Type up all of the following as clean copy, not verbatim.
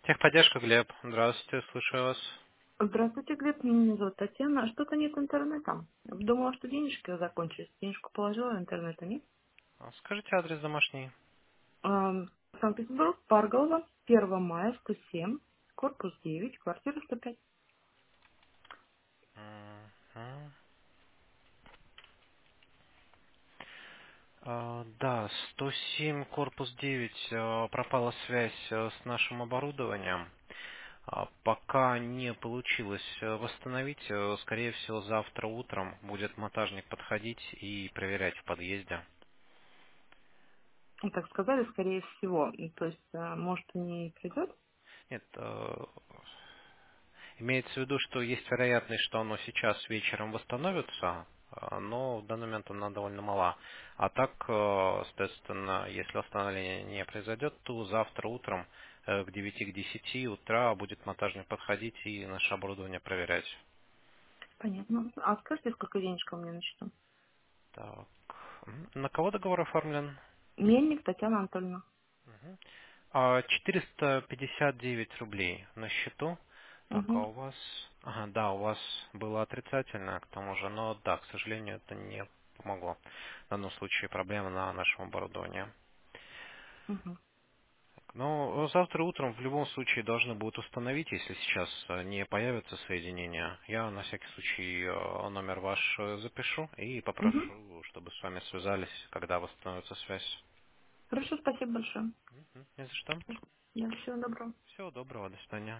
Техподдержка, Глеб. Здравствуйте, слушаю вас. Здравствуйте, Глеб, меня зовут Татьяна. Что-то нет интернета. Думала, что денежки закончились. Денежку положила, интернета нет. Скажите адрес домашний. Санкт-Петербург, Парголова, 1 мая, 107, корпус 9, квартира 105. Мгм. Да, 107, корпус 9. Пропала связь с нашим оборудованием. Пока не получилось восстановить. Скорее всего, завтра утром будет монтажник подходить и проверять в подъезде. Ну, так сказали, скорее всего. То есть, может, не придет? Нет, имеется в виду, что есть вероятность, что оно сейчас вечером восстановится, но в данный момент она довольно мала. А так, соответственно, если восстановление не произойдет, то завтра утром к 9 к 10 утра будет монтажник подходить и наше оборудование проверять. Понятно. А скажите, сколько денежка у меня на счету? Так. На кого договор оформлен? Мельник Татьяна Анатольевна. 459 рублей на счету. Так, а Угу. у вас... Ага, да, у вас было отрицательное к тому же, но да, к сожалению, это не помогло. В данном случае проблема на нашем оборудовании. Угу. Но завтра утром в любом случае должны будут установить, если сейчас не появится соединение. Я на всякий случай номер ваш запишу и Угу. попрошу, чтобы с вами связались, когда восстановится связь. Хорошо, спасибо большое. Не за что. Да, всего доброго. Всего доброго, до свидания.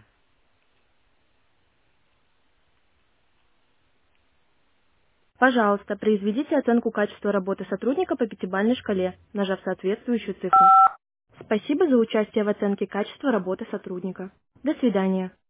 Пожалуйста, произведите оценку качества работы сотрудника по пятибалльной шкале, нажав соответствующую цифру. Спасибо за участие в оценке качества работы сотрудника. До свидания.